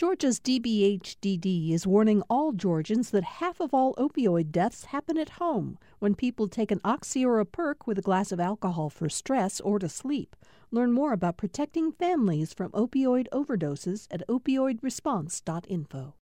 Georgia's DBHDD is warning all Georgians that half of all opioid deaths happen at home when people take an Oxy or a Perk with a glass of alcohol for stress or to sleep. Learn more about protecting families from opioid overdoses at opioidresponse.info.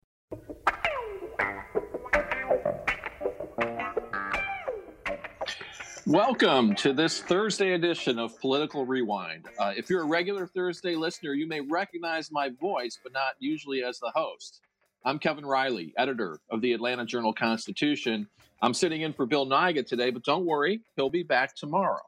Welcome to this Thursday edition of Political Rewind. If you're a regular Thursday listener, you may recognize my voice, but not usually as the host. I'm Kevin Riley, editor of the Atlanta Journal-Constitution. I'm sitting in for Bill Nigut today, but don't worry, he'll be back tomorrow.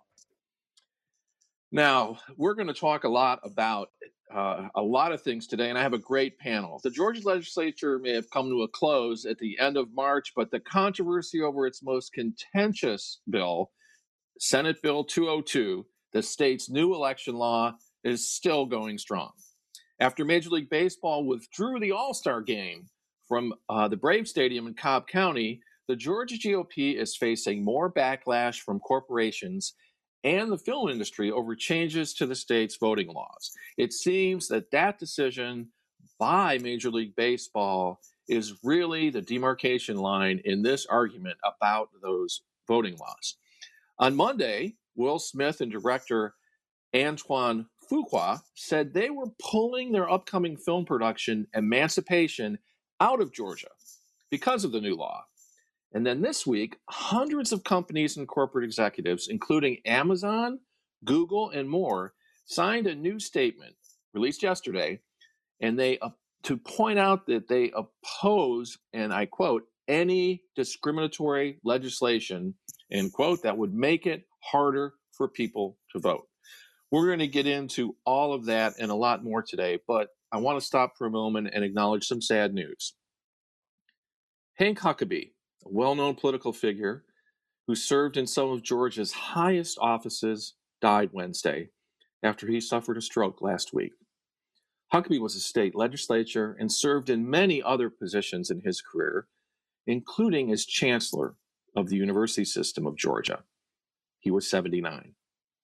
Now, we're going to talk a lot about a lot of things today, and I have a great panel. The Georgia legislature may have come to a close at the end of March, but the controversy over its most contentious bill, Senate Bill 202, the state's new election law, is still going strong. After Major League Baseball withdrew the All-Star game from the Brave Stadium in Cobb County, the Georgia GOP is facing more backlash from corporations and the film industry over changes to the state's voting laws. It seems that decision by Major League Baseball is really the demarcation line in this argument about those voting laws. On Monday, Will Smith and director Antoine Fuqua said they were pulling their upcoming film production, Emancipation, out of Georgia because of the new law. And then this week, hundreds of companies and corporate executives, including Amazon, Google, and more, signed a new statement released yesterday, and they to point out that they oppose, and I quote, any discriminatory legislation, end quote, that would make it harder for people to vote. We're going to get into all of that and a lot more today, but I want to stop for a moment and acknowledge some sad news. Hank Huckabee, a well-known political figure who served in some of Georgia's highest offices, died Wednesday after he suffered a stroke last week. Huckabee was a state legislator and served in many other positions in his career, including as chancellor of the University System of Georgia. He was 79.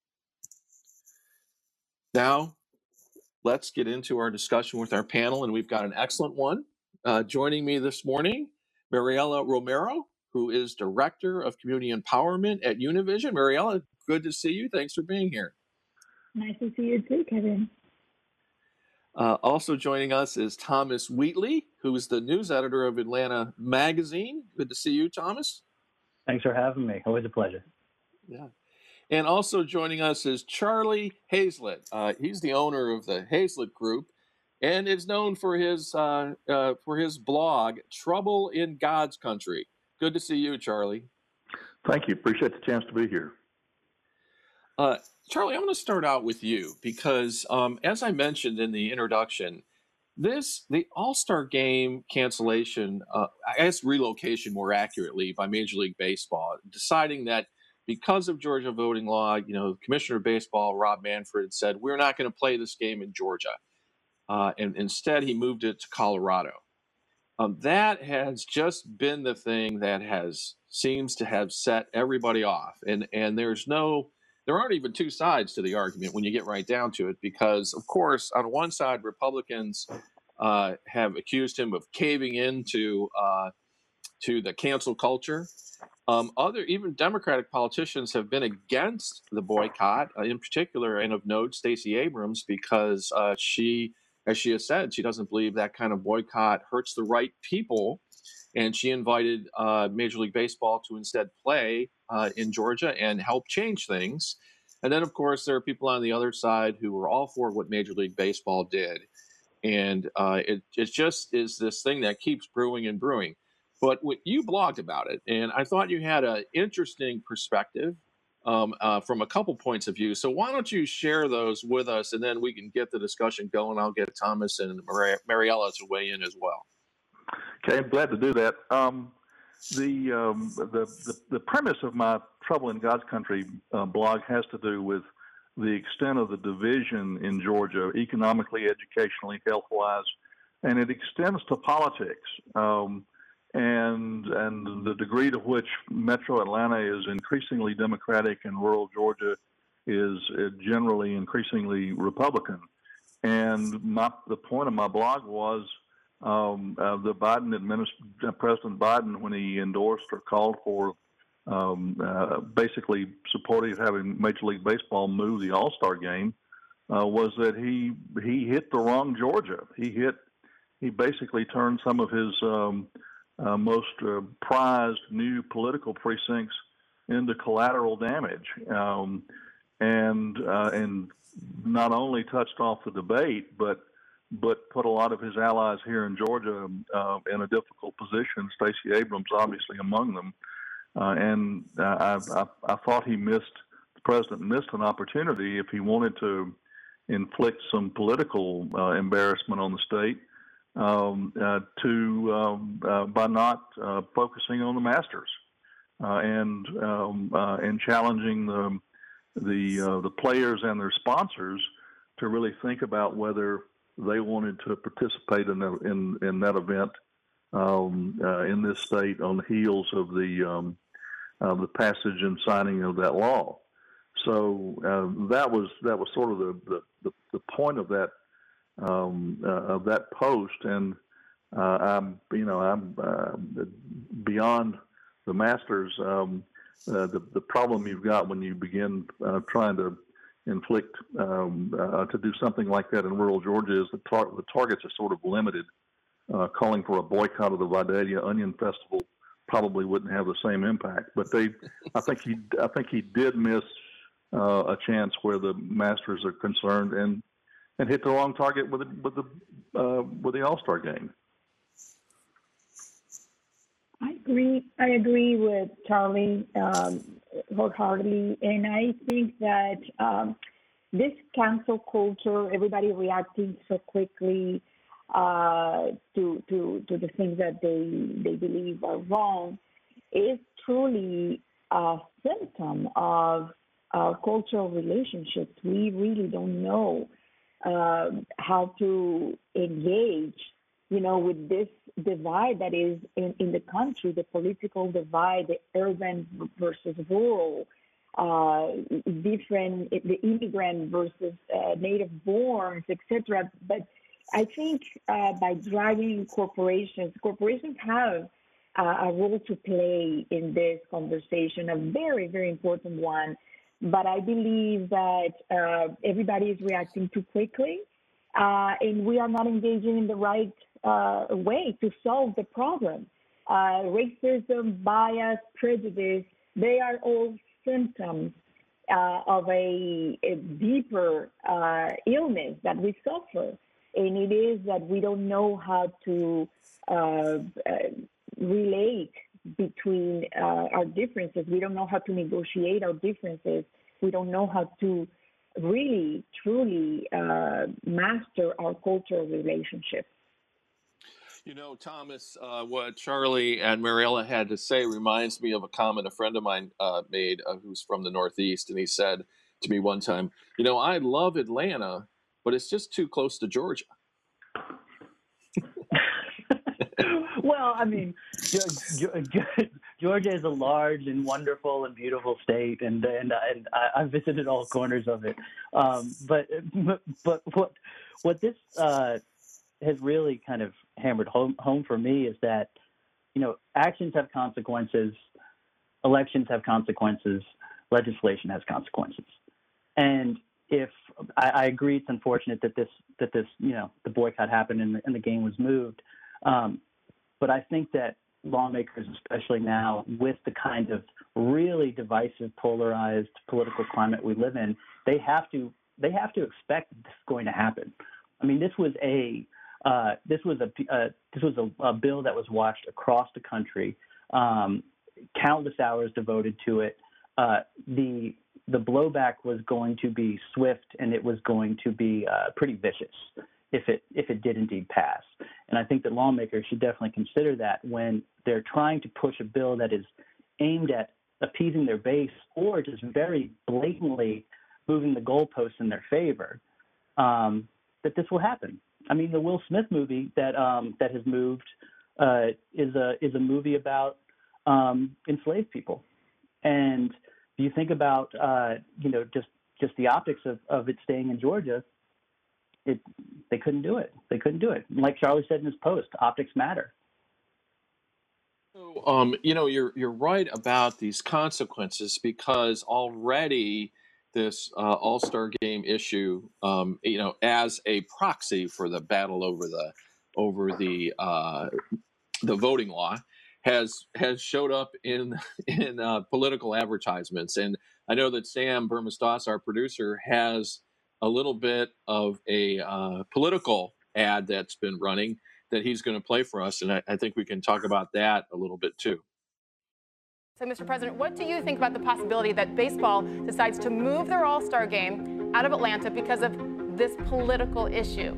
Now, let's get into our discussion with our panel, and we've got an excellent one. Joining me this morning, Mariela Romero, who is Director of Community Empowerment at Univision. Mariela, good to see you. Thanks for being here. Nice to see you too, Kevin. Also joining us is Thomas Wheatley, who is the news editor of Atlanta Magazine. Good to see you, Thomas. Thanks for having me. Always a pleasure. Yeah. And also joining us is Charlie Hazlett. He's the owner of the Hazlett Group and is known for his blog, Trouble in God's Country. Good to see you, Charlie. Thank you. Appreciate the chance to be here. Charlie, I'm going to start out with you because, as I mentioned in the introduction, the All-Star Game cancellation, I guess relocation more accurately, by Major League Baseball, deciding that because of Georgia voting law, Commissioner of Baseball, Rob Manfred, said, we're not going to play this game in Georgia. And instead, he moved it to Colorado. That has just been the thing that seems to have set everybody off. And there aren't even two sides to the argument when you get right down to it, because, of course, on one side, Republicans have accused him of caving into to the cancel culture. Even Democratic politicians have been against the boycott, in particular, and of note, Stacey Abrams, because she, as she has said, she doesn't believe that kind of boycott hurts the right people. And she invited Major League Baseball to instead play in Georgia and help change things. And then, of course, there are people on the other side who were all for what Major League Baseball did. And it just is this thing that keeps brewing and brewing. But you blogged about it, and I thought you had an interesting perspective from a couple points of view. So why don't you share those with us, and then we can get the discussion going. I'll get Thomas and Mariela to weigh in as well. Okay, I'm glad to do that. The premise of my Trouble in God's Country blog has to do with the extent of the division in Georgia, economically, educationally, health-wise, and it extends to politics. And the degree to which Metro Atlanta is increasingly Democratic and rural Georgia is generally increasingly Republican. And the point of my blog was The President Biden, when he endorsed or called for basically supporting having Major League Baseball move the All-Star game, was that he hit the wrong Georgia. He basically turned some of his most prized new political precincts into collateral damage, and not only touched off the debate, but put a lot of his allies here in Georgia in a difficult position. Stacey Abrams, obviously, among them. And I thought the president missed an opportunity if he wanted to inflict some political embarrassment on the state by not focusing on the Masters and challenging the players and their sponsors to really think about whether they wanted to participate in that event in this state on the heels of the passage and signing of that law. So that was sort of the point of that post, and I'm beyond the Masters. The problem you've got when you begin trying to inflict to do something like that in rural Georgia is the targets are sort of limited. Calling for a boycott of the Vidalia Onion Festival probably wouldn't have the same impact. But I think he did miss a chance where the Masters are concerned and hit the wrong target with the All-Star game. I agree with Charlie wholeheartedly, and I think that this cancel culture, everybody reacting so quickly to the things that they believe are wrong, is truly a symptom of cultural relationships. We really don't know how to engage, with this divide that is in the country, the political divide, the urban versus rural, the immigrant versus native borns, etc. But I think by driving corporations have a role to play in this conversation, a very, very important one. But I believe that everybody is reacting too quickly, and we are not engaging in the right way to solve the problem. Racism, bias, prejudice, they are all symptoms of a deeper illness that we suffer. And it is that we don't know how to relate between our differences. We don't know how to negotiate our differences. We don't know how to really, truly master our cultural relationships. Thomas, what Charlie and Mariella had to say reminds me of a comment a friend of mine made who's from the Northeast. And he said to me one time, I love Atlanta, but it's just too close to Georgia. Well, I mean, Georgia is a large and wonderful and beautiful state, and I visited all corners of it. But what this has really kind of hammered home for me is that, actions have consequences, elections have consequences, legislation has consequences. And if I agree, it's unfortunate that this the boycott happened and the game was moved. But I think that lawmakers, especially now with the kind of really divisive, polarized political climate we live in, they have to expect this is going to happen. I mean, this was a bill that was watched across the country, countless hours devoted to it. The blowback was going to be swift, and it was going to be pretty vicious if it did indeed pass. And I think that lawmakers should definitely consider that when they're trying to push a bill that is aimed at appeasing their base or just very blatantly moving the goalposts in their favor, that this will happen. I mean, the Will Smith movie that has moved is a movie about enslaved people. And if you think about just the optics of it staying in Georgia, they couldn't do it. They couldn't do it. Like Charlie said in his post, optics matter. So, you're right about these consequences because already this All-Star Game issue, as a proxy for the battle over the voting law, has showed up in political advertisements. And I know that Sam Bermas-Doss, our producer, has a little bit of a political ad that's been running that he's going to play for us. And I think we can talk about that a little bit too. So, Mr. President, what do you think about the possibility that baseball decides to move their All-Star Game out of Atlanta because of this political issue?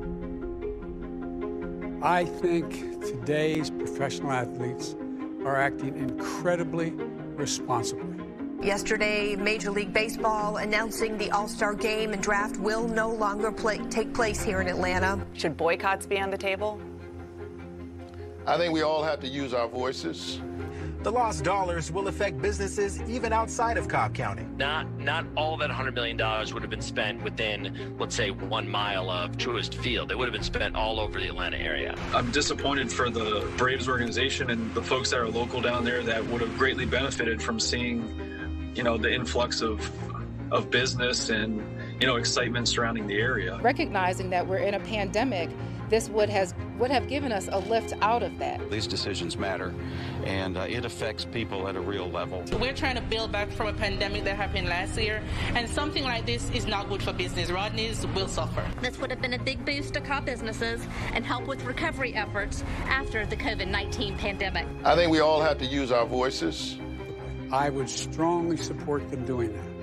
I think today's professional athletes are acting incredibly responsibly. Yesterday, Major League Baseball announcing the All-Star Game and draft will no longer take place here in Atlanta. Should boycotts be on the table? I think we all have to use our voices. The lost dollars will affect businesses even outside of Cobb County. Not all that $100 million would have been spent within, let's say, 1 mile of Truist Field. It would have been spent all over the Atlanta area. I'm disappointed for the Braves organization and the folks that are local down there that would have greatly benefited from seeing, the influx of business and, excitement surrounding the area. Recognizing that we're in a pandemic, this would have given us a lift out of that. These decisions matter, and it affects people at a real level. We're trying to build back from a pandemic that happened last year, and something like this is not good for business. Rodney's will suffer. This would have been a big boost to Cobb businesses and help with recovery efforts after the COVID-19 pandemic. I think we all have to use our voices. I would strongly support them doing that.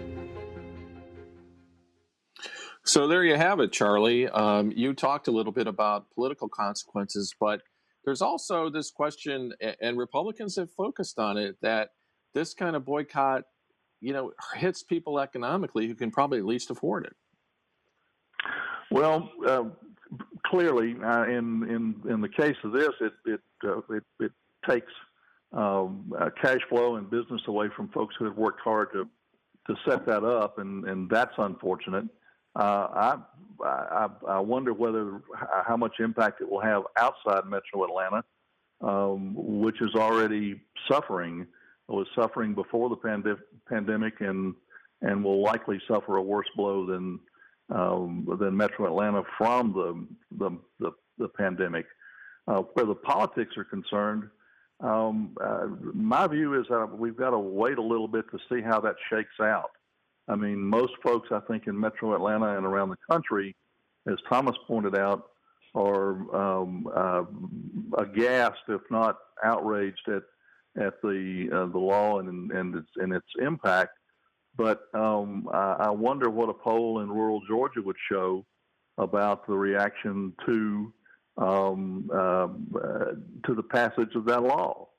So there you have it, Charlie. You talked a little bit about political consequences, but there's also this question, and Republicans have focused on it, that this kind of boycott, hits people economically who can probably at least afford it. Well, clearly, in the case of this, it takes cash flow and business away from folks who have worked hard to set that up, and that's unfortunate. I wonder how much impact it will have outside Metro Atlanta, which is already was suffering before the pandemic, and will likely suffer a worse blow than Metro Atlanta from the pandemic. Where the politics are concerned, my view is that we've got to wait a little bit to see how that shakes out. I mean, most folks, I think, in Metro Atlanta and around the country, as Thomas pointed out, are aghast, if not outraged, at the law and its impact. But I wonder what a poll in rural Georgia would show about the reaction to the passage of that law.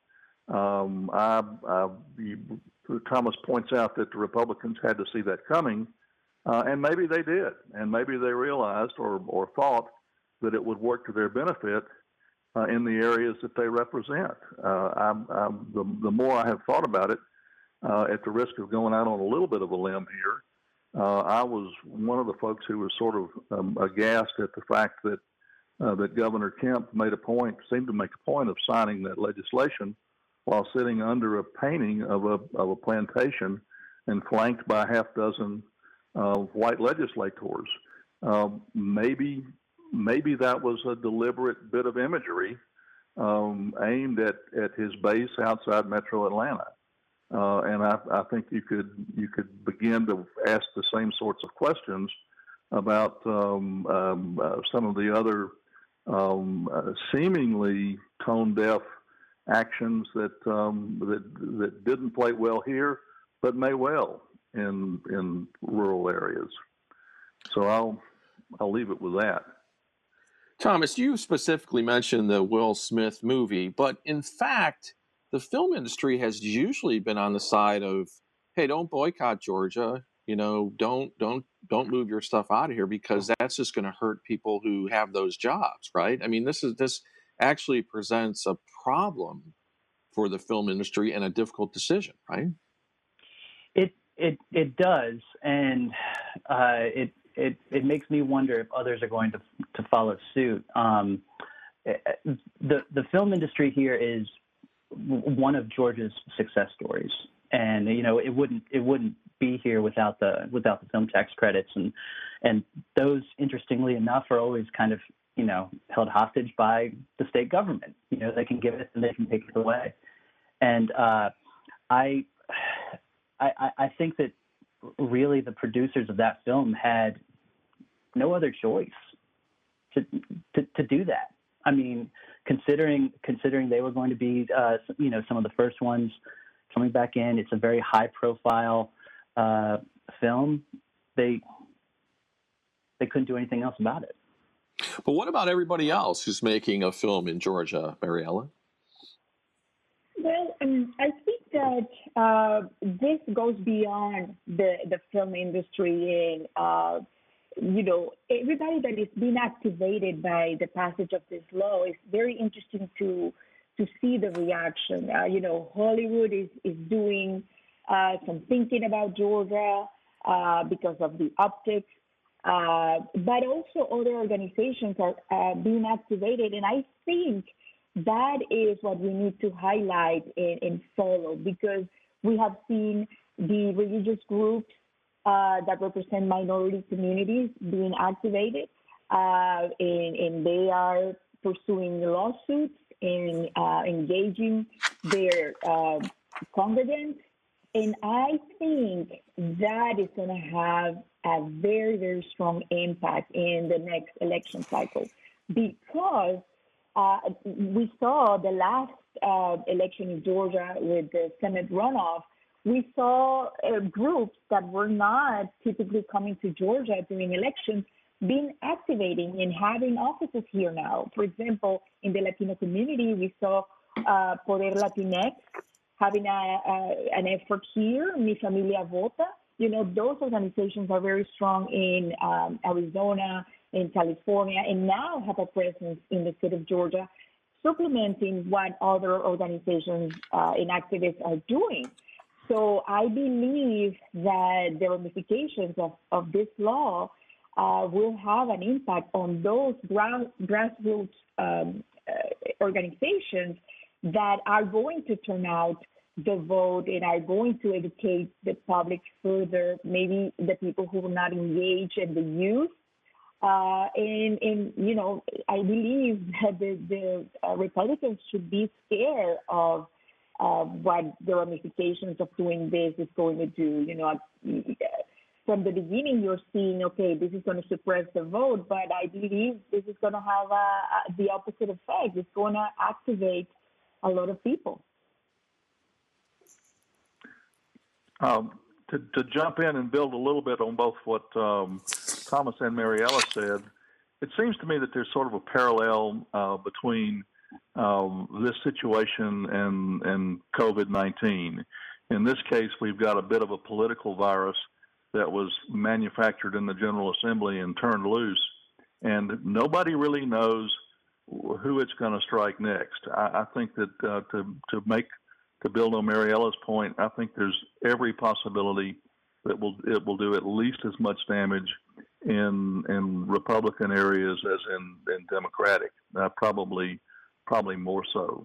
Thomas points out that the Republicans had to see that coming, and maybe they did, and maybe they realized or thought that it would work to their benefit in the areas that they represent. The more I have thought about it, at the risk of going out on a little bit of a limb here, I was one of the folks who was sort of aghast at the fact that Governor Kemp seemed to make a point of signing that legislation while sitting under a painting of a plantation and flanked by a half dozen white legislators. Maybe that was a deliberate bit of imagery aimed at his base outside Metro Atlanta. And I think you could begin to ask the same sorts of questions about some of the other seemingly tone-deaf actions that didn't play well here, but may well in rural areas. So I'll leave it with that. Thomas, you specifically mentioned the Will Smith movie, but in fact, the film industry has usually been on the side of, hey, don't boycott Georgia. Don't move your stuff out of here because that's just going to hurt people who have those jobs, right? I mean, this actually presents a problem for the film industry and a difficult decision, right? It does, and it makes me wonder if others are going to follow suit. The film industry here is one of Georgia's success stories, and it wouldn't be here without the film tax credits, and those, interestingly enough, are always kind of held hostage by the state government. They can give it and they can take it away, and I think that really the producers of that film had no other choice to do that. I mean, considering they were going to be some of the first ones coming back in, it's a very high profile film. They couldn't do anything else about it. But what about everybody else who's making a film in Georgia, Mariella? Well, I think that this goes beyond the film industry, and everybody that is being activated by the passage of this law. Is very interesting to see the reaction. Hollywood is doing some thinking about Georgia because of the optics, but also other organizations are being activated, and I think that is what we need to highlight and follow, because we have seen the religious groups that represent minority communities being activated, and they are pursuing lawsuits and engaging their congregants. And I think that is going to have a very, very strong impact in the next election cycle, because we saw the last election in Georgia with the Senate runoff. We saw groups that were not typically coming to Georgia during elections being activating and having offices here now. For example, in the Latino community, we saw Poder Latinx having an effort here, Mi Familia Vota. Those organizations are very strong in Arizona, in California, and now have a presence in the state of Georgia, supplementing what other organizations and activists are doing. So I believe that the ramifications of this law will have an impact on those grassroots organizations that are going to turn out the vote and are going to educate the public further, maybe the people who will not engage, and the youth. And I believe that the Republicans should be scared of what the ramifications of doing this is going to do. From the beginning, you're seeing, okay, this is going to suppress the vote, but I believe this is going to have the opposite effect. It's going to activate a lot of people. To jump in and build a little bit on both what Thomas and Mariella said, it seems to me that there's sort of a parallel between this situation and COVID-19. In this case, we've got a bit of a political virus that was manufactured in the General Assembly and turned loose, and nobody really knows who it's going to strike next. I think that to build on Mariella's point, I think there's every possibility that it will do at least as much damage in Republican areas as in Democratic, probably more so.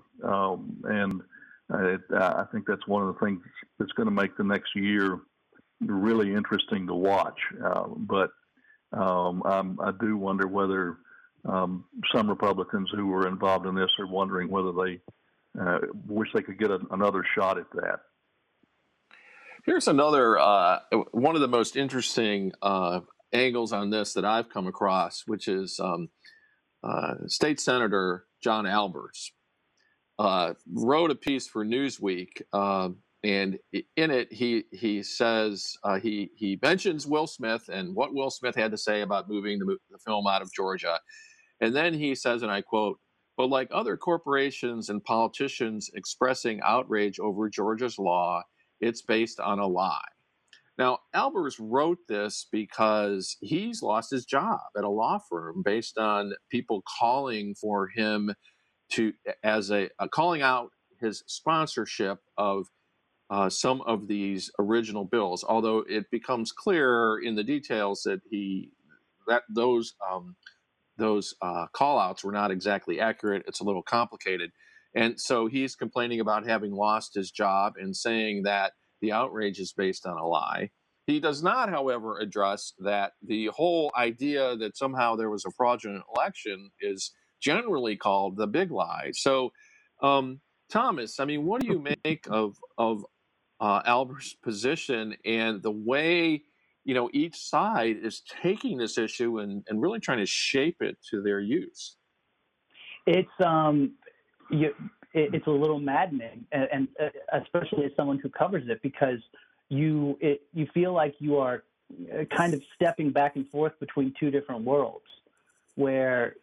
I think that's one of the things that's going to make the next year really interesting to watch. But I do wonder whether some Republicans who were involved in this are wondering whether they wish they could get another shot at that. Here's another one of the most interesting angles on this that I've come across, which is State Senator John Alberts wrote a piece for Newsweek, and in it he says he mentions Will Smith and what Will Smith had to say about moving the film out of Georgia, and then he says, and I quote, "But like other corporations and politicians expressing outrage over Georgia's law, it's based on a lie." Now, Alberts wrote this because he's lost his job at a law firm based on people calling for him calling out his sponsorship of some of these original bills, although it becomes clear in the details that he those call outs were not exactly accurate. It's a little complicated. And so he's complaining about having lost his job and saying that the outrage is based on a lie. He does not, however, address that the whole idea that somehow there was a fraudulent election is generally called the big lie. So, Thomas, I mean, what do you make of Albert's position and the way, each side is taking this issue and really trying to shape it to their use? It's it's a little maddening, and especially as someone who covers it, because you feel like you are kind of stepping back and forth between two different worlds, where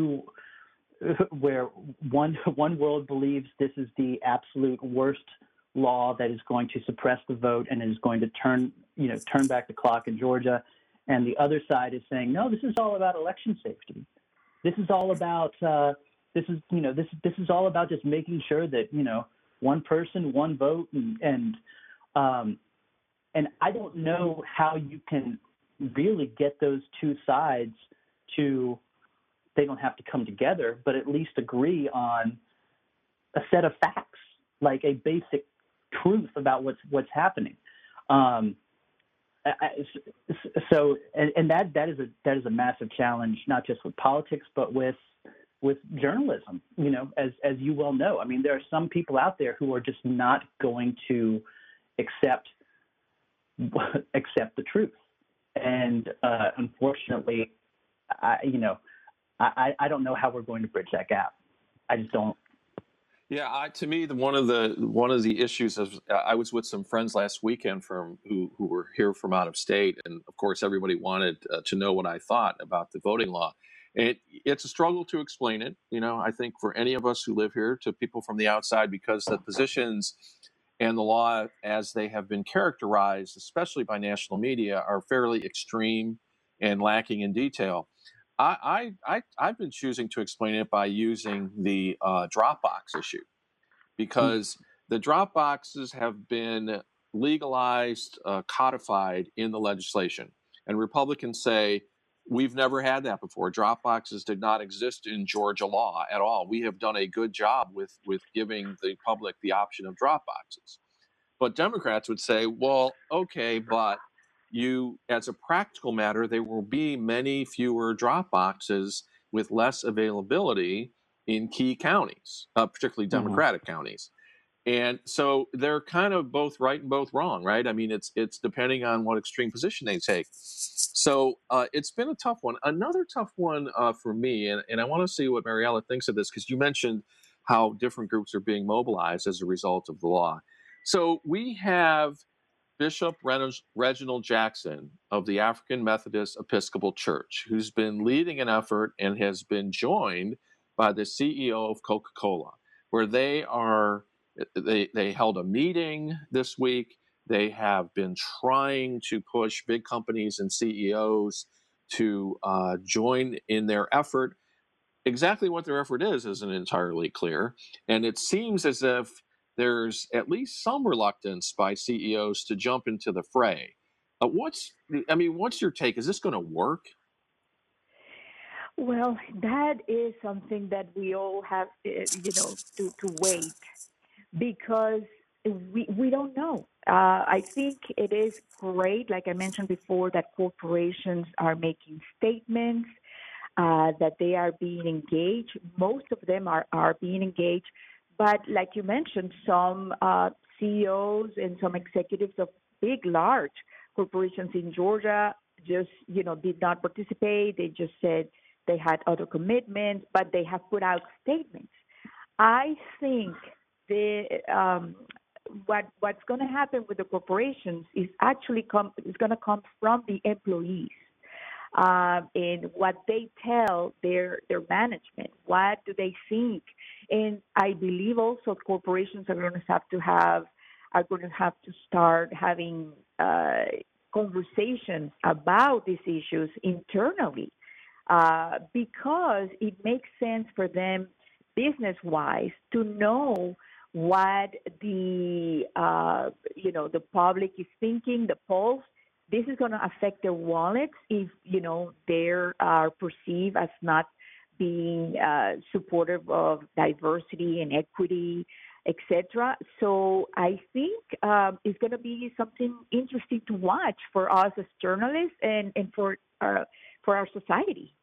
one world believes this is the absolute worst law that is going to suppress the vote and is going to turn back the clock in Georgia, and the other side is saying, no, this is all about election safety. This is all about this is all about just making sure that one person, one vote, and I don't know how you can really get those two sides to, they don't have to come together, but at least agree on a set of facts, like a basic truth about what's happening. So that is a massive challenge, not just with politics, but with journalism. As you well know, I mean, there are some people out there who are just not going to accept the truth, and unfortunately, I don't know how we're going to bridge that gap. I just don't. Yeah, to me, one of the issues is I was with some friends last weekend who were here from out of state, and of course, everybody wanted to know what I thought about the voting law. It's a struggle to explain it. I think for any of us who live here to people from the outside, because the positions and the law as they have been characterized, especially by national media, are fairly extreme and lacking in detail. I've been choosing to explain it by using the Dropbox issue, because the Dropboxes have been legalized, codified in the legislation. And Republicans say, we've never had that before. Dropboxes did not exist in Georgia law at all. We have done a good job with giving the public the option of Dropboxes. But Democrats would say, well, okay, but as a practical matter, there will be many fewer drop boxes with less availability in key counties, particularly Democratic counties. And so they're kind of both right and both wrong, right? I mean, it's depending on what extreme position they take. So it's been a tough one. Another tough one for me, and I want to see what Mariella thinks of this, because you mentioned how different groups are being mobilized as a result of the law. So we have Bishop Reginald Jackson of the African Methodist Episcopal Church, who's been leading an effort and has been joined by the CEO of Coca-Cola, where they held a meeting this week. They have been trying to push big companies and CEOs to join in their effort. Exactly what their effort is isn't entirely clear, and it seems as if there's at least some reluctance by CEOs to jump into the fray. What's your take? Is this going to work? Well, that is something that we all have, to wait, because we don't know. I think it is great, like I mentioned before, that corporations are making statements, that they are being engaged. Most of them are being engaged. But like you mentioned, some CEOs and some executives of big, large corporations in Georgia just, did not participate. They just said they had other commitments, but they have put out statements. I think what's going to happen with the corporations is actually is going to come from the employees. And what they tell their management, what do they think? And I believe also corporations are going to have to start having conversations about these issues internally, because it makes sense for them business-wise to know what the public is thinking, the polls. this is going to affect their wallets if, they are perceived as not being supportive of diversity and equity, etc. So I think it's going to be something interesting to watch for us as journalists and for our society.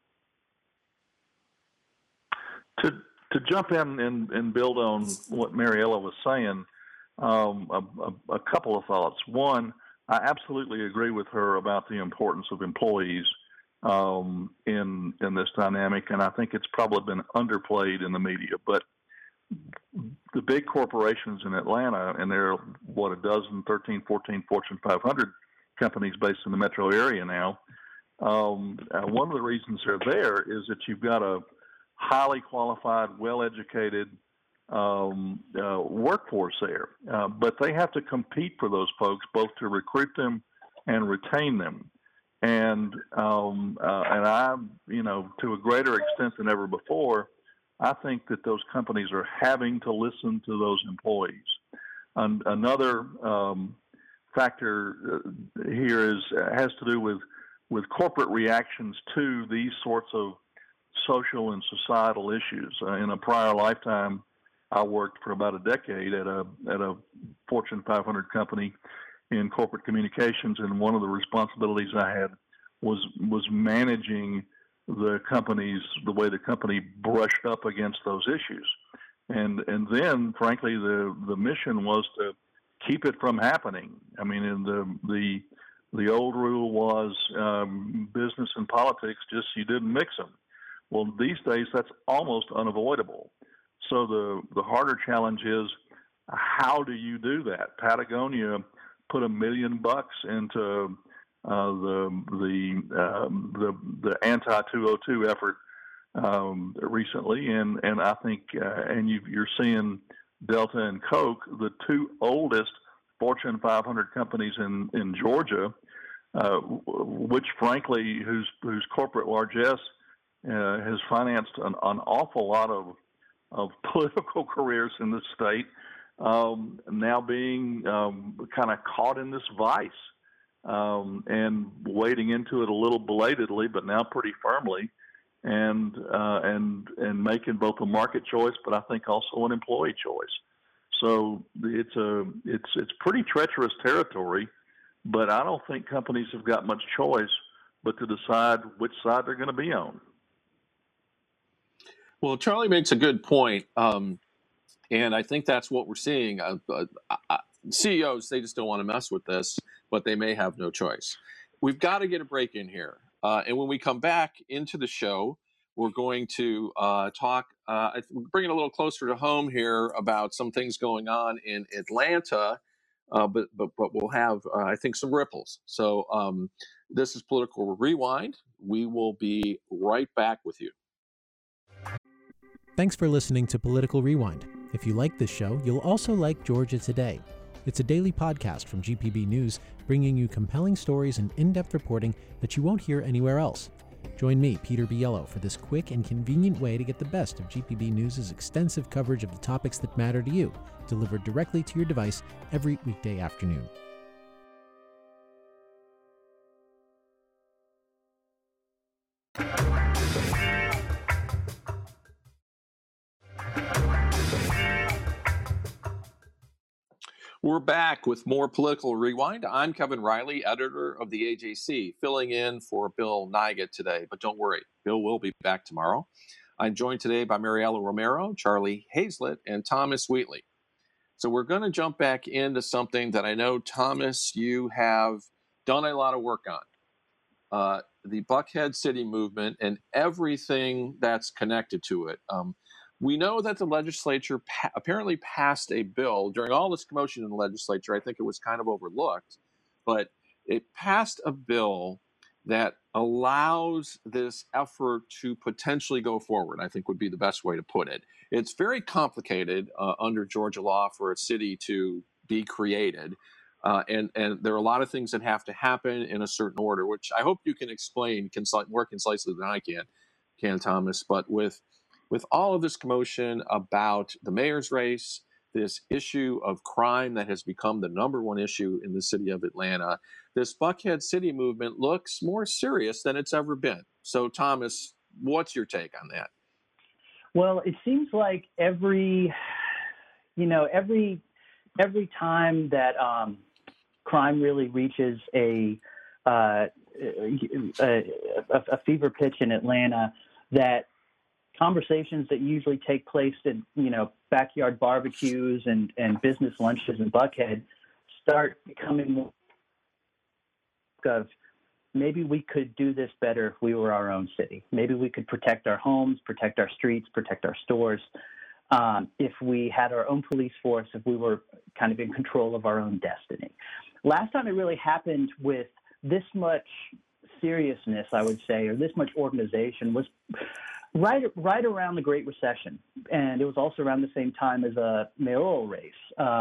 To jump in and build on what Mariela was saying, a couple of thoughts. One, I absolutely agree with her about the importance of employees in this dynamic, and I think it's probably been underplayed in the media. But the big corporations in Atlanta, and there are, 13, 14 Fortune 500 companies based in the metro area now. One of the reasons they're there is that you've got a highly qualified, well-educated workforce there. But they have to compete for those folks, both to recruit them and retain them. And I, to a greater extent than ever before, I think that those companies are having to listen to those employees. Another factor here has to do with corporate reactions to these sorts of social and societal issues. In a prior lifetime, I worked for about a decade at a Fortune 500 company in corporate communications, and one of the responsibilities I had was managing the way the company brushed up against those issues. And then, frankly, the mission was to keep it from happening. I mean, the old rule was business and politics, just you didn't mix them. Well, these days, that's almost unavoidable. So the harder challenge is, how do you do that? Patagonia put $1 million into the anti-202 effort recently, and I think you're seeing Delta and Coke, the two oldest Fortune 500 companies in Georgia, which frankly whose corporate largesse has financed an awful lot of political careers in the state, now being kind of caught in this vice. And wading into it a little belatedly, but now pretty firmly, and making both a market choice, but I think also an employee choice. So it's pretty treacherous territory, but I don't think companies have got much choice but to decide which side they're going to be on. Well, Charlie makes a good point, and I think that's what we're seeing. CEOs, they just don't want to mess with this, but they may have no choice. We've got to get a break in here. And when we come back into the show, we're going to talk, bring it a little closer to home here about some things going on in Atlanta, but we'll have, I think, some ripples. So this is Political Rewind. We will be right back with you. Thanks for listening to Political Rewind. If you like this show, you'll also like Georgia Today. It's a daily podcast from GPB News, bringing you compelling stories and in-depth reporting that you won't hear anywhere else. Join me, Peter Biello, for this quick and convenient way to get the best of GPB News' extensive coverage of the topics that matter to you, delivered directly to your device every weekday afternoon. We're back with more Political Rewind. I'm Kevin Riley, editor of the AJC, filling in for Bill Nigut today. But don't worry, Bill will be back tomorrow. I'm joined today by Mariela Romero, Charlie Hazlett, and Thomas Wheatley. So we're going to jump back into something that I know, Thomas, you have done a lot of work on. The Buckhead City movement and everything that's connected to it. We know that the legislature apparently passed a bill during all this commotion in the legislature. I think it was kind of overlooked, but it passed a bill that allows this effort to potentially go forward, I think would be the best way to put it. It's very complicated under Georgia law for a city to be created. And there are a lot of things that have to happen in a certain order, which I hope you can explain more concisely than I can, Thomas. But with all of this commotion about the mayor's race, this issue of crime that has become the number one issue in the city of Atlanta, this Buckhead City movement looks more serious than it's ever been. So, Thomas, what's your take on that? Well, it seems like every time that crime really reaches a fever pitch in Atlanta, that conversations that usually take place at backyard barbecues and business lunches in Buckhead start becoming more of, maybe we could do this better if we were our own city. Maybe we could protect our homes, protect our streets, protect our stores. If we had our own police force, if we were kind of in control of our own destiny. Last time it really happened with this much seriousness, I would say, or this much organization was right around the Great Recession. And it was also around the same time as a mayoral race.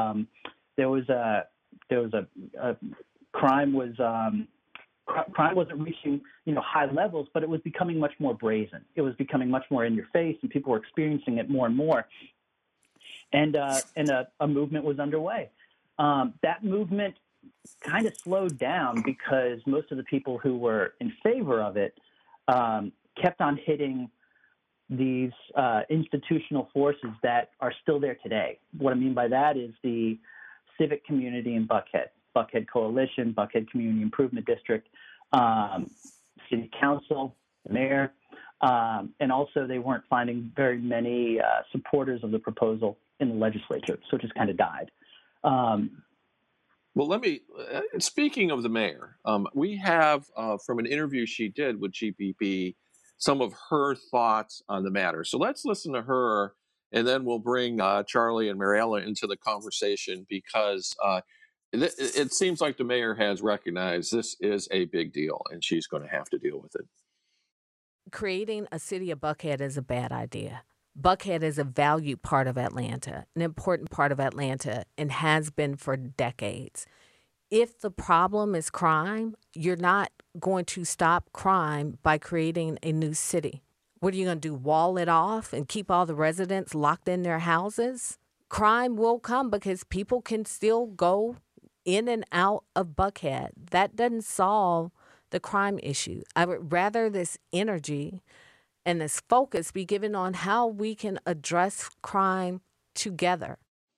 Crime wasn't reaching, high levels, but it was becoming much more brazen. It was becoming much more in your face, and people were experiencing it more and more. And a movement was underway. That movement kind of slowed down because most of the people who were in favor of it kept on hitting these institutional forces that are still there today. What I mean by that is the civic community in Buckhead Coalition, Buckhead Community Improvement District, City Council, the mayor, and also they weren't finding very many supporters of the proposal in the legislature, so it just kind of died. Well, speaking of the mayor, we have from an interview she did with GPB some of her thoughts on the matter. So let's listen to her, and then we'll bring Charlie and Mariella into the conversation because it seems like the mayor has recognized this is a big deal and she's going to have to deal with it. Creating a city of Buckhead is a bad idea. Buckhead is a valued part of Atlanta, an important part of Atlanta, and has been for decades. If the problem is crime, you're not going to stop crime by creating a new city. What are you going to do, wall it off and keep all the residents locked in their houses? Crime will come because people can still go in and out of Buckhead. That doesn't solve the crime issue. I would rather this energy and this focus be given on how we can address crime together.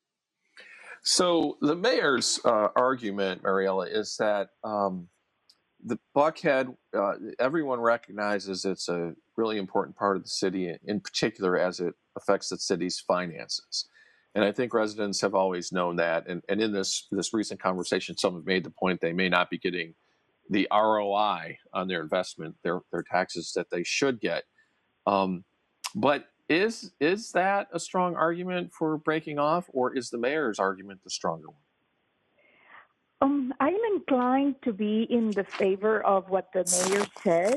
So the mayor's argument, Mariella, is that the Buckhead, everyone recognizes it's a really important part of the city, in particular as it affects the city's finances. And I think residents have always known that. And in this recent conversation, some have made the point they may not be getting the ROI on their investment, their taxes that they should get. But is that a strong argument for breaking off, or is the mayor's argument the stronger one? I'm inclined to be in the favor of what the mayor said.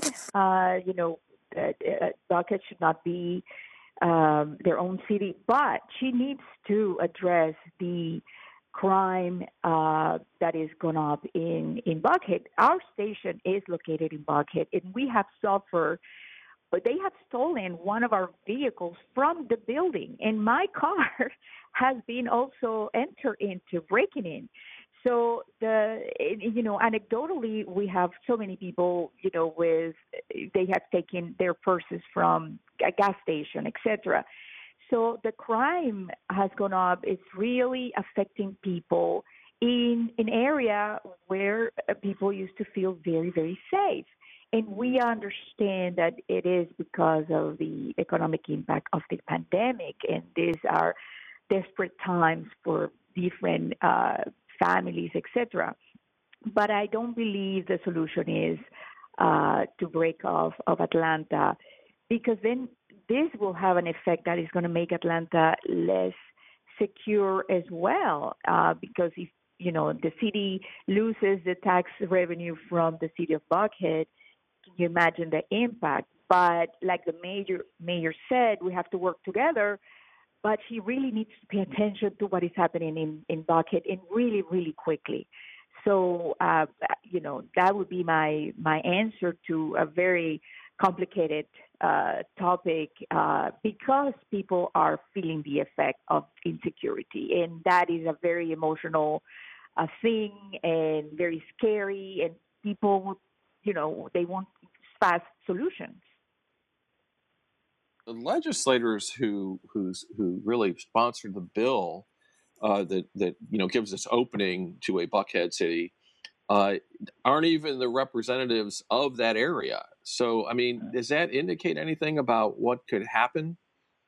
That Buckhead should not be their own city, but she needs to address the crime that is going up in Buckhead. Our station is located in Buckhead, and we have suffered. They have stolen one of our vehicles from the building, and my car has been also entered into breaking in. So anecdotally, we have so many people, they have taken their purses from a gas station, etc. So the crime has gone up. It's really affecting people in an area where people used to feel very, very safe. And we understand that it is because of the economic impact of the pandemic, and these are desperate times for different families, etc. But I don't believe the solution is to break off of Atlanta, because then this will have an effect that is going to make Atlanta less secure as well, because if the city loses the tax revenue from the city of Buckhead, can you imagine the impact? But like the mayor said, we have to work together. But she really needs to pay attention to what is happening in Buckhead, and really, really quickly. So, that would be my answer to a very complicated topic because people are feeling the effect of insecurity, and that is a very emotional thing and very scary. And people, they want fast solutions. The legislators who really sponsored the bill that gives this opening to a Buckhead city aren't even the representatives of that area. So, I mean, does that indicate anything about what could happen?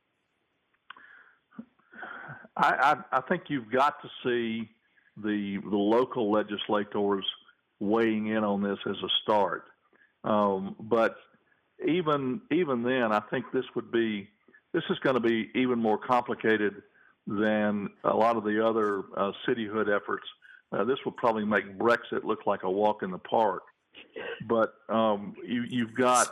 I think you've got to see the local legislators weighing in on this as a start. But even then, I think this is going to be even more complicated than a lot of the other cityhood efforts. This will probably make Brexit look like a walk in the park. But you've got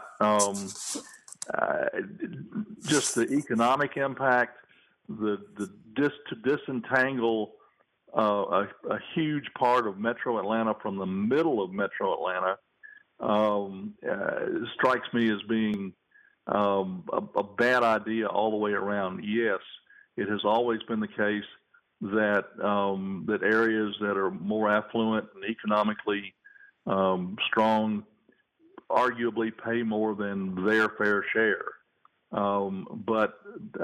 just the economic impact, to disentangle a huge part of Metro Atlanta from the middle of Metro Atlanta strikes me as being a bad idea all the way around. Yes, it has always been the case that that areas that are more affluent and economically strong arguably pay more than their fair share. But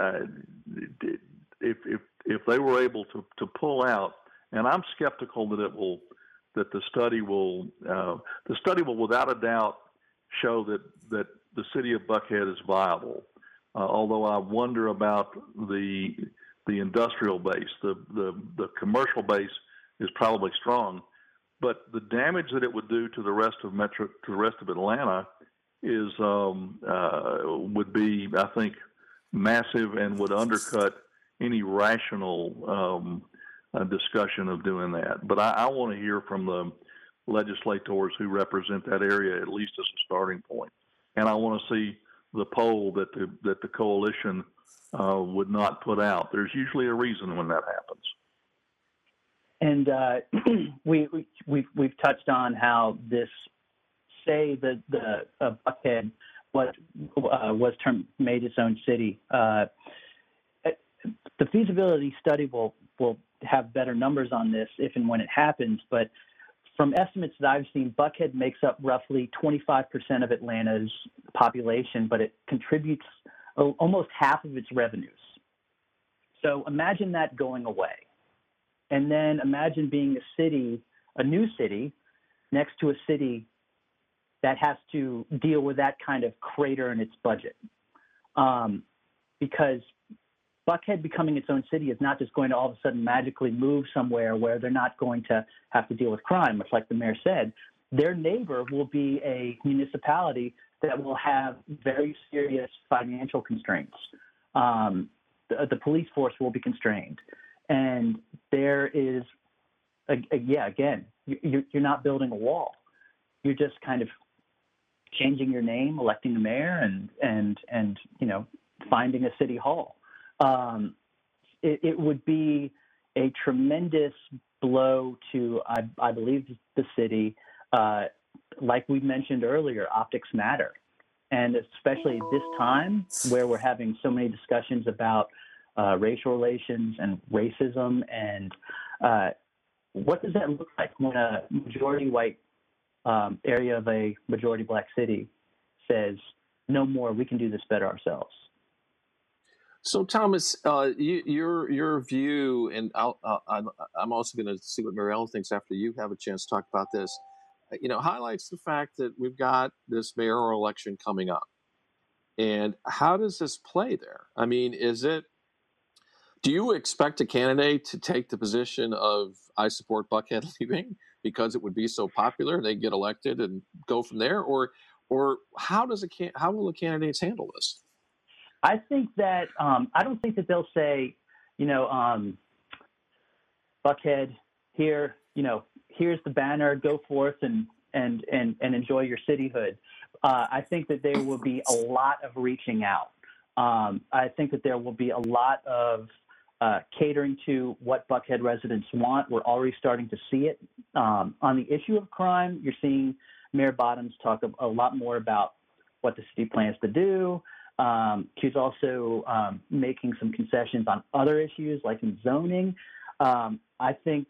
if they were able to pull out, and I'm skeptical that the study will without a doubt show that the city of Buckhead is viable. Although I wonder about the industrial base, the commercial base is probably strong, but the damage that it would do to the rest of Atlanta is would be, I think, massive and would undercut any rational discussion of doing that. But I want to hear from the legislators who represent that area, at least as a starting point, and I want to see the poll that the coalition would not put out. There's usually a reason when that happens. And we've touched on how this, say the Buckhead was made its own city. The feasibility study will have better numbers on this if and when it happens, but from estimates that I've seen, Buckhead makes up roughly 25% of Atlanta's population, but it contributes almost half of its revenues. So imagine that going away. And then imagine being a new city, next to a city that has to deal with that kind of crater in its budget. Because Buckhead becoming its own city is not just going to all of a sudden magically move somewhere where they're not going to have to deal with crime, much like the mayor said. Their neighbor will be a municipality that will have very serious financial constraints. The police force will be constrained. And there is, again, you're not building a wall. You're just kind of changing your name, electing a mayor, and finding a city hall. It would be a tremendous blow to, I believe, the city. Like we mentioned earlier, optics matter. And especially this time where we're having so many discussions about racial relations and racism, and what does that look like when a majority white area of a majority black city says, no more, we can do this better ourselves? So, Thomas, your view, and I'm also going to see what Mary Ellen thinks after you have a chance to talk about this, highlights the fact that we've got this mayoral election coming up. And how does this play there? I mean, do you expect a candidate to take the position of, I support Buckhead leaving because it would be so popular, they get elected and go from there? Or how will the candidates handle this? I think that I don't think that they'll say, Buckhead, here, here's the banner, go forth and enjoy your cityhood. I think that there will be a lot of reaching out. I think that there will be a lot of catering to what Buckhead residents want. We're already starting to see it. On the issue of crime, you're seeing Mayor Bottoms talk a lot more about what the city plans to do. She's also making some concessions on other issues like in zoning. I think,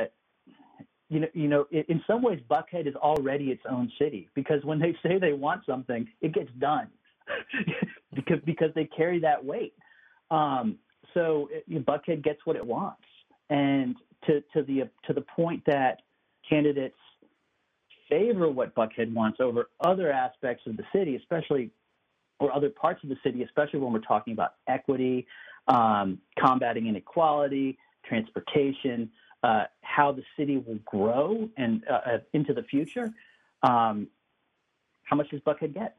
in some ways, Buckhead is already its own city, because when they say they want something, it gets done because they carry that weight. So Buckhead gets what it wants, and to the point that candidates favor what Buckhead wants over other aspects of the city, especially, or other parts of the city, especially when we're talking about equity, combating inequality, transportation, how the city will grow and into the future. How much does Buckhead get?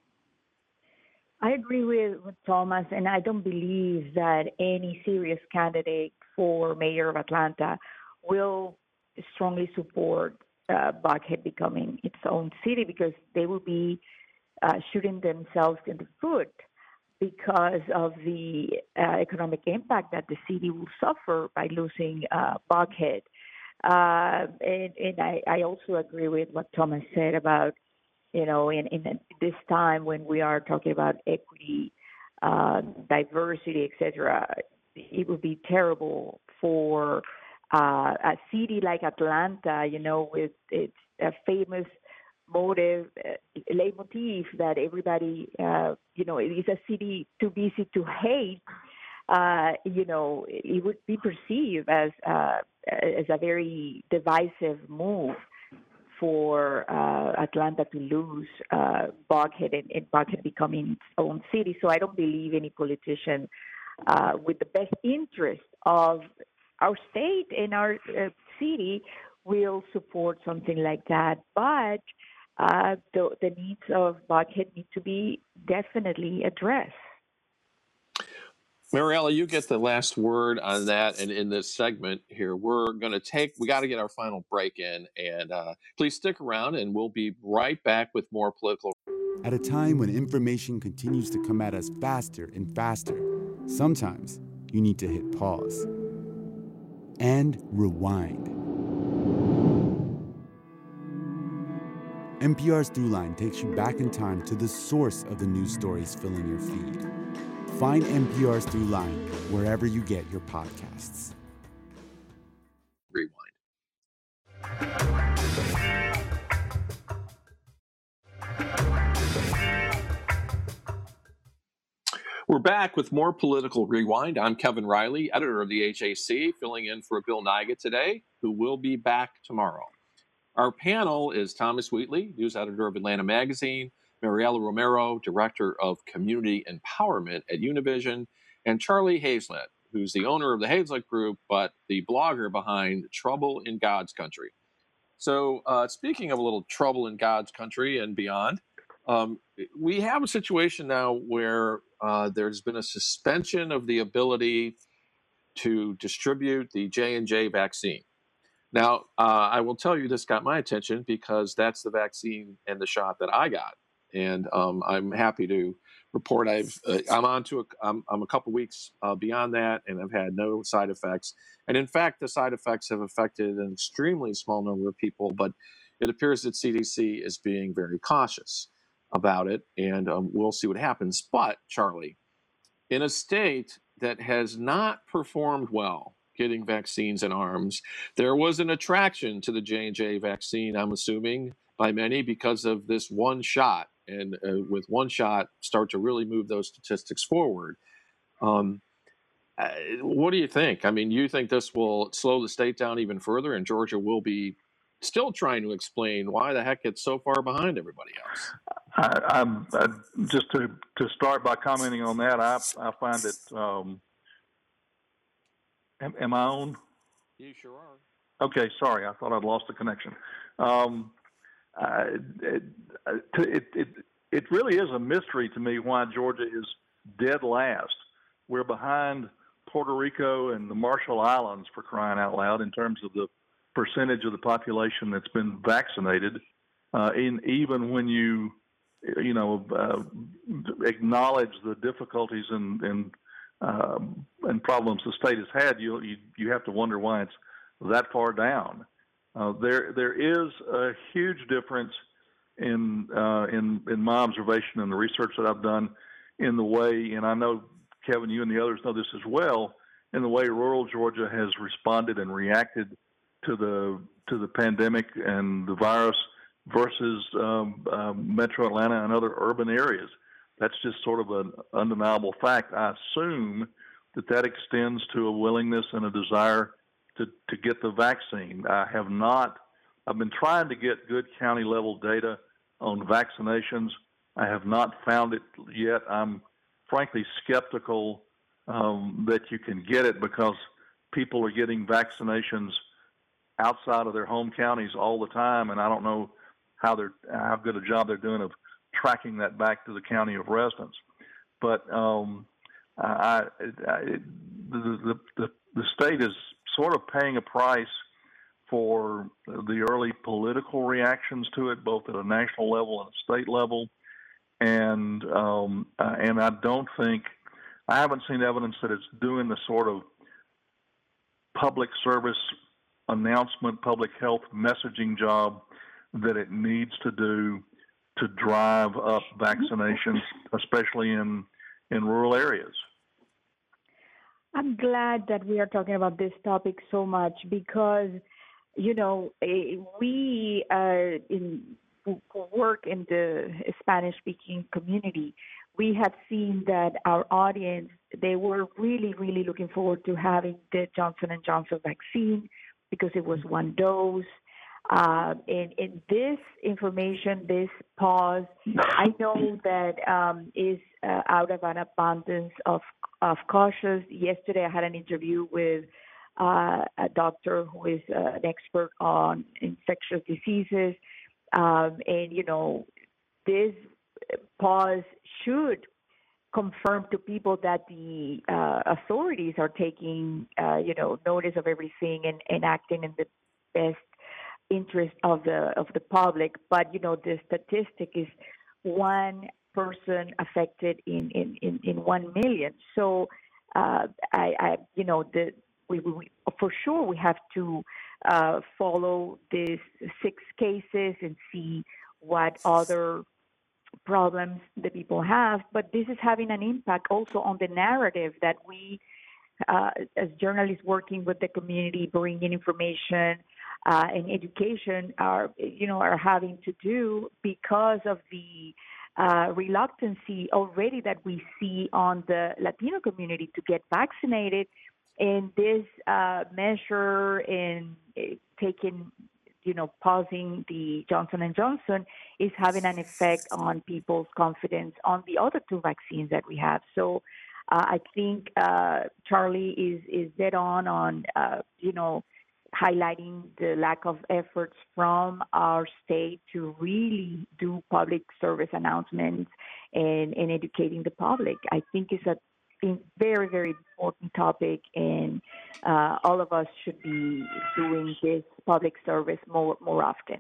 I agree with Thomas, and I don't believe that any serious candidate for mayor of Atlanta will strongly support Buckhead becoming its own city, because they will be shooting themselves in the foot because of the economic impact that the city will suffer by losing Buckhead. And I also agree with what Thomas said about, in this time when we are talking about equity, diversity, etc., it would be terrible for a city like Atlanta, with its famous leitmotif that everybody, it is a city too busy to hate. It would be perceived as a very divisive move for Atlanta to lose Buckhead and Buckhead becoming its own city. So I don't believe any politician with the best interest of our state and our city will support something like that. But the needs of Buckhead need to be definitely addressed. Mariella, you get the last word on that. And in this segment here, we got to get our final break in. And please stick around, and we'll be right back with more political. At a time when information continues to come at us faster and faster, sometimes you need to hit pause and rewind. NPR's Throughline takes you back in time to the source of the news stories filling your feed. Find NPR's Throughline wherever you get your podcasts. Rewind. We're back with more Political Rewind. I'm Kevin Riley, editor of the HAC, filling in for Bill Nigut today, who will be back tomorrow. Our panel is Thomas Wheatley, news editor of Atlanta Magazine, Mariela Romero, director of community empowerment at Univision, and Charlie Hazlett, who's the owner of the Hazlett Group, but the blogger behind Trouble in God's Country. So speaking of a little trouble in God's country and beyond, we have a situation now where there's been a suspension of the ability to distribute the J&J vaccine. Now, I will tell you this got my attention because that's the vaccine and the shot that I got. And I'm happy to report I'm a couple weeks beyond that, and I've had no side effects. And in fact, the side effects have affected an extremely small number of people, but it appears that CDC is being very cautious about it, and we'll see what happens. But, Charlie, in a state that has not performed well getting vaccines in arms, there was an attraction to the J&J vaccine, I'm assuming, by many because of this one shot. And with one shot, start to really move those statistics forward. What do you think? I mean, you think this will slow the state down even further, and Georgia will be still trying to explain why the heck it's so far behind everybody else? I just to start by commenting on that, I find it. Am I on? You sure are. Okay, sorry. I thought I'd lost the connection. It really is a mystery to me why Georgia is dead last. We're behind Puerto Rico and the Marshall Islands, for crying out loud, in terms of the percentage of the population that's been vaccinated. Even when you acknowledge the difficulties and problems the state has had, you have to wonder why it's that far down. There is a huge difference in my observation and the research that I've done in the way, and I know, Kevin, you and the others know this as well, in the way rural Georgia has responded and reacted to the pandemic and the virus versus Metro Atlanta and other urban areas. That's just sort of an undeniable fact. I assume that extends to a willingness and a desire to get the vaccine. I've been trying to get good county level data on vaccinations. I have not found it yet. I'm frankly skeptical that you can get it because people are getting vaccinations outside of their home counties all the time, and I don't know how good a job they're doing of tracking that back to the county of residence. But the state is sort of paying a price for the early political reactions to it, both at a national level and a state level. And I haven't seen evidence that it's doing the sort of public service announcement, public health messaging job that it needs to do to drive up vaccinations, especially in rural areas. I'm glad that we are talking about this topic so much because, we who work in the Spanish-speaking community, we have seen that our audience, they were really, really looking forward to having the Johnson & Johnson vaccine because it was one dose. And this information, this pause, I know that is out of an abundance of cautious. Yesterday, I had an interview with a doctor who is an expert on infectious diseases. This pause should confirm to people that the authorities are taking, notice of everything and acting in the best interest of the public. But, the statistic is one person affected in 1 million. So, we for sure we have to follow these 6 cases and see what other problems the people have. But this is having an impact also on the narrative that we, as journalists working with the community, bringing information and education are having to do because of the reluctancy already that we see on the Latino community to get vaccinated. And this measure in taking, pausing the Johnson & Johnson is having an effect on people's confidence on the other 2 vaccines that we have. So I think Charlie is dead on highlighting the lack of efforts from our state to really do public service announcements and educating the public. I think it's a very, very important topic, and all of us should be doing this public service more often.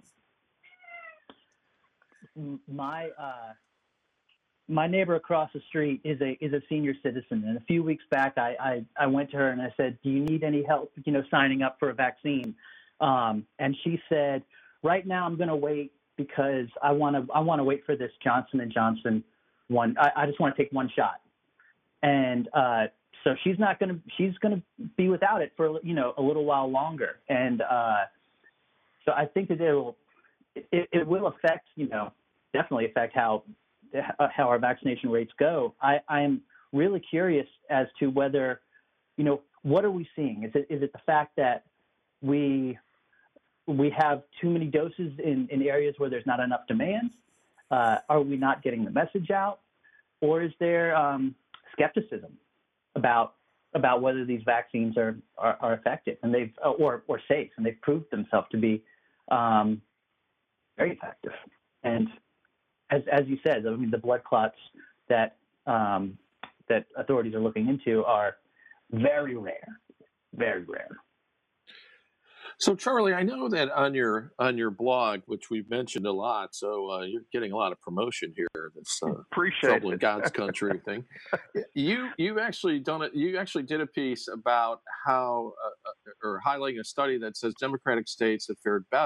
My neighbor across the street is a senior citizen, and a few weeks back, I went to her and I said, "Do you need any help, signing up for a vaccine?" And she said, "Right now, I'm going to wait because I want to wait for this Johnson & Johnson one. I just want to take one shot." And so she's going to be without it for a little while longer. And so I think that it will affect definitely affect how our vaccination rates go. I am really curious as to whether what are we seeing? Is it the fact that we have too many doses in areas where there's not enough demand? Are we not getting the message out, or is there skepticism about whether these vaccines are effective and they've or safe, and they've proved themselves to be very effective? And as you said, I mean, the blood clots that authorities are looking into are very rare, very rare. So, Charlie, I know that on your blog, which we've mentioned a lot, so you're getting a lot of promotion here. This Trouble in God's Country thing. You actually did a piece about how or highlighting a study that says Democratic states have fared better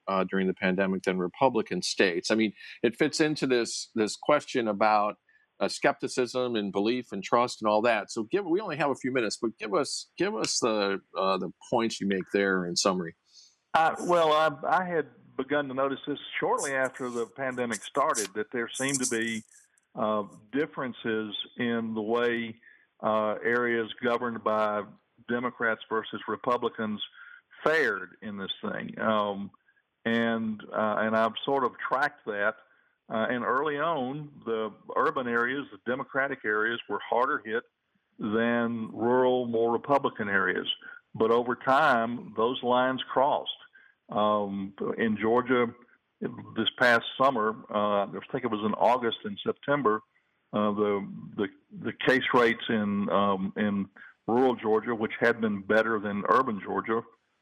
during the pandemic than Republican states. I mean, it fits into this question about skepticism and belief and trust and all that. So we only have a few minutes, but give us the points you make there in summary. I had begun to notice this shortly after the pandemic started, that there seemed to be differences in the way areas governed by Democrats versus Republicans fared in this thing, and I've sort of tracked that. And early on, the urban areas, the Democratic areas, were harder hit than rural, more Republican areas. But over time, those lines crossed. In Georgia, this past summer, I think it was in August and September, the case rates in rural Georgia, which had been better than urban Georgia,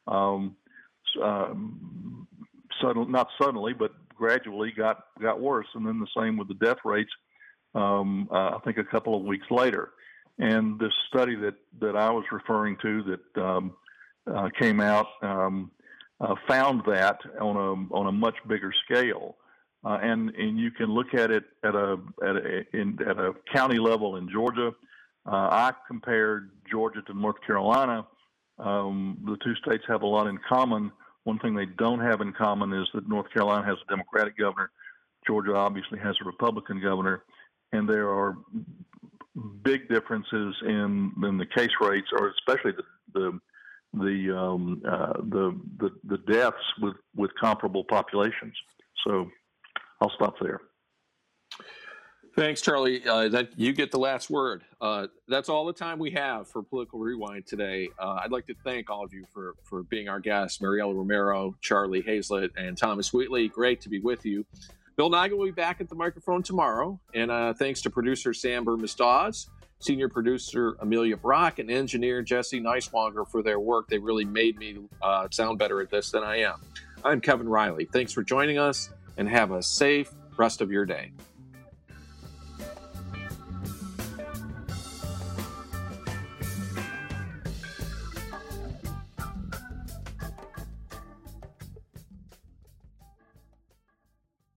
not suddenly, but gradually got worse. And then the same with the death rates, I think a couple of weeks later. And this study that I was referring to that came out found that on a much bigger scale. And you can look at it at a county level in Georgia. I compared Georgia to North Carolina. The two states have a lot in common. One thing they don't have in common is that North Carolina has a Democratic governor. Georgia obviously has a Republican governor, and there are big differences in the case rates, or especially the deaths with comparable populations. So I'll stop there. Thanks, Charlie. That you get the last word. That's all the time we have for Political Rewind today. I'd like to thank all of you for being our guests, Mariela Romero, Charlie Hazlett, and Thomas Wheatley. Great to be with you. Bill Nigut will be back at the microphone tomorrow. And thanks to producer Sam Burmistad, senior producer Amelia Brock, and engineer Jesse Neiswanger for their work. They really made me sound better at this than I am. I'm Kevin Riley. Thanks for joining us, and have a safe rest of your day.